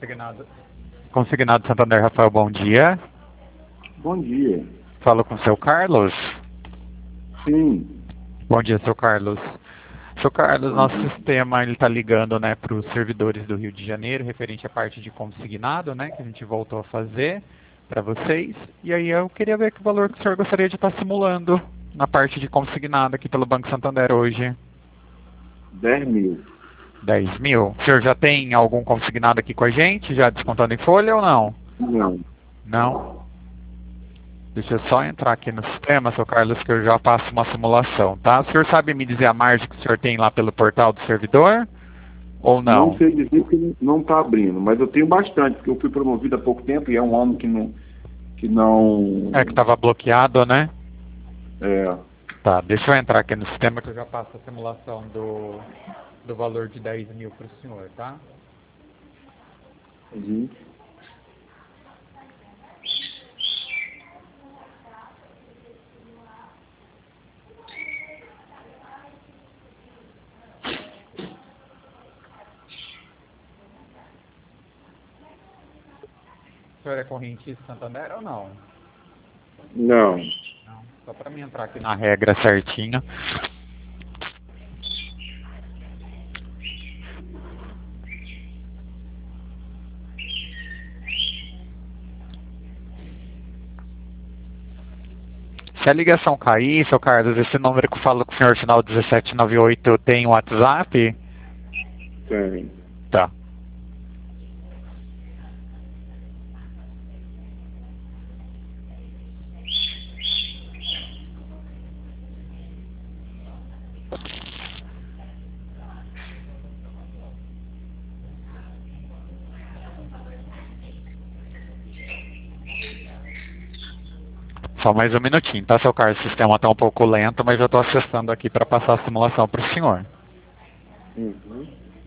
Consignado Santander, Rafael, bom dia. Bom dia. Falo com o seu Carlos? Sim. Bom dia, seu Carlos. Seu Carlos, nosso sistema ele está ligando, né, para os servidores do Rio de Janeiro, referente à parte de consignado, né, que a gente voltou a fazer para vocês. E aí eu queria ver que valor que o senhor gostaria de estar simulando na parte de consignado aqui pelo Banco Santander hoje. 10 mil. 10 mil? O senhor já tem algum consignado aqui com a gente, já descontando em folha ou não? Não. Não? Deixa eu só entrar aqui no sistema, seu Carlos, que eu já faço uma simulação, tá? O senhor sabe me dizer a margem que o senhor tem lá pelo portal do servidor? Ou não? Não sei dizer que não está abrindo, mas eu tenho bastante, porque eu fui promovido há pouco tempo e é um ano que não... É que estava bloqueado, né? É. Tá, deixa eu entrar aqui no sistema que eu já passo a simulação do valor de 10 mil para o senhor, tá? Uhum. O senhor é correntista Santander ou não? Não. Não. Só para mim entrar aqui na regra certinha. Se a ligação cair, seu Carlos, esse número que eu falo com o senhor, final 1798, tem WhatsApp? Tem. Tá. Só mais um minutinho, tá, seu Carlos? O sistema está um pouco lento, mas eu estou acessando aqui para passar a simulação para o senhor. Uhum.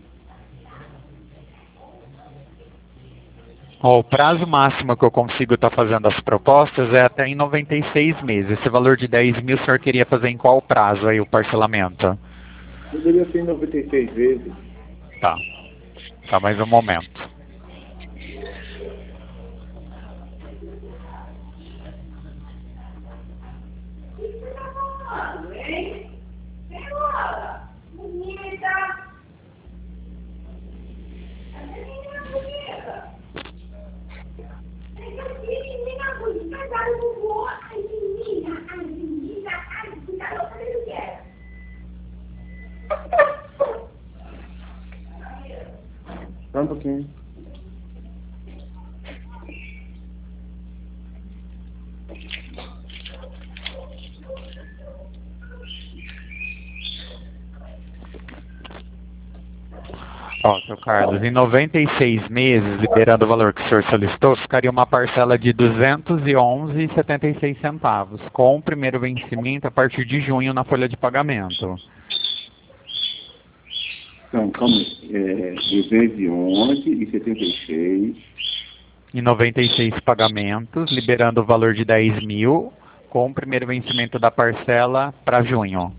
Ó, o prazo máximo que eu consigo estar fazendo as propostas é até em 96 meses. Esse valor de 10 mil, o senhor queria fazer em qual prazo aí o parcelamento? Poderia ser em 96 vezes. Tá. Tá, mais um momento. Só um pouquinho. Ó, seu Carlos, em 96 meses, liberando o valor que o senhor solicitou, ficaria uma parcela de R$ 211,76, com o primeiro vencimento a partir de junho na folha de pagamento. Então, calma aí. 211,76. Em 96 pagamentos, liberando o valor de 10 mil, com o primeiro vencimento da parcela para junho.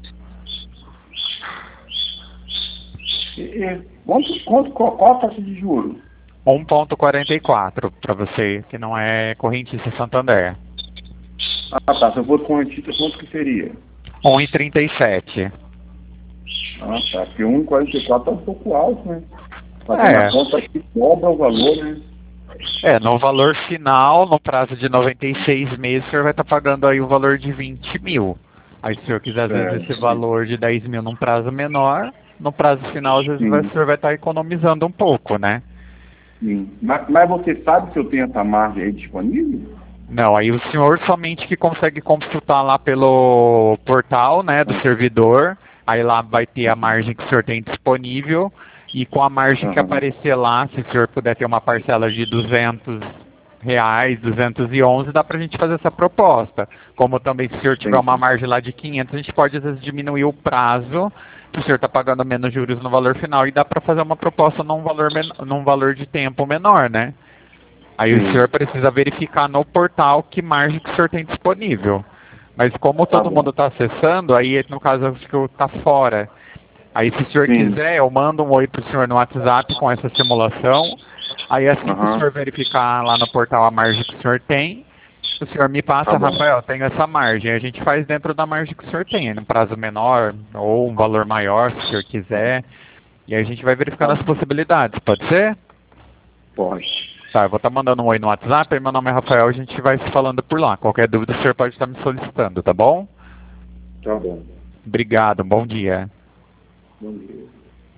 Qual a taxa de juros? 1,44 para você que não é correntista Santander. Ah, tá. Se eu fosse correntista, quanto que seria? 1,37. Ah, tá. Porque 1,44 é um pouco alto, né? Fazendo É. a conta que cobra o valor, né? É, no valor final, no prazo de 96 meses, o senhor vai estar pagando aí o valor de 20 mil. Aí se o senhor quiser, às vezes, esse valor de 10 mil num prazo menor, no prazo final, às vezes, o senhor vai estar economizando um pouco, né? Sim. Mas você sabe se eu tenho essa margem aí disponível? Não, aí o senhor somente que consegue consultar lá pelo portal, né, do servidor, aí lá vai ter a margem que o senhor tem disponível, e com a margem que aparecer lá, se o senhor puder ter uma parcela de R$ 200, 211, dá pra gente fazer essa proposta. Como também se o senhor tiver uma margem lá de 500, a gente pode às vezes diminuir o prazo, se o senhor está pagando menos juros no valor final, e dá para fazer uma proposta num valor de tempo menor, né? Aí o senhor precisa verificar no portal que margem que o senhor tem disponível. Mas como todo mundo está acessando, aí no caso acho que está fora Aí se o senhor quiser, eu mando um oi pro senhor no WhatsApp com essa simulação. Aí assim que o senhor verificar lá no portal a margem que o senhor tem, o senhor me passa, Rafael, tenho essa margem. A gente faz dentro da margem que o senhor tem, num prazo menor ou um valor maior, se o senhor quiser. E aí a gente vai verificando as possibilidades, pode ser? Pode. Tá, eu vou estar mandando um oi no WhatsApp, aí meu nome é Rafael, a gente vai se falando por lá. Qualquer dúvida o senhor pode estar me solicitando, tá bom? Tá bom. Obrigado, bom dia. Bom dia.